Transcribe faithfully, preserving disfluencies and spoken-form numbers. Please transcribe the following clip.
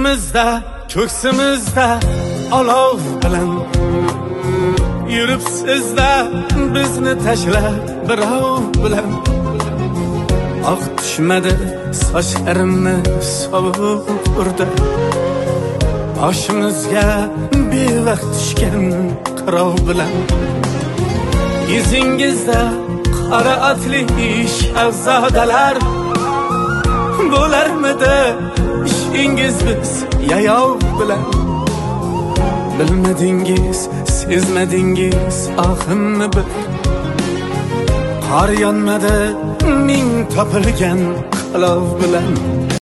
Yurtimizda, ko'ksimizda olov bilan yuribsizda bizni tashlab birov bilan. Oq tushmadi sochlarimni sovuq urdi, boshimizga bevaqt tushgan qirov bilan. Izingizda qora otli shahzodalar bo'larmidi ishingiz biz yayov bilan. Bilmadingiz, sezmadingiz ohimni bir, qor yonmadi ming topilgan qalov bilan.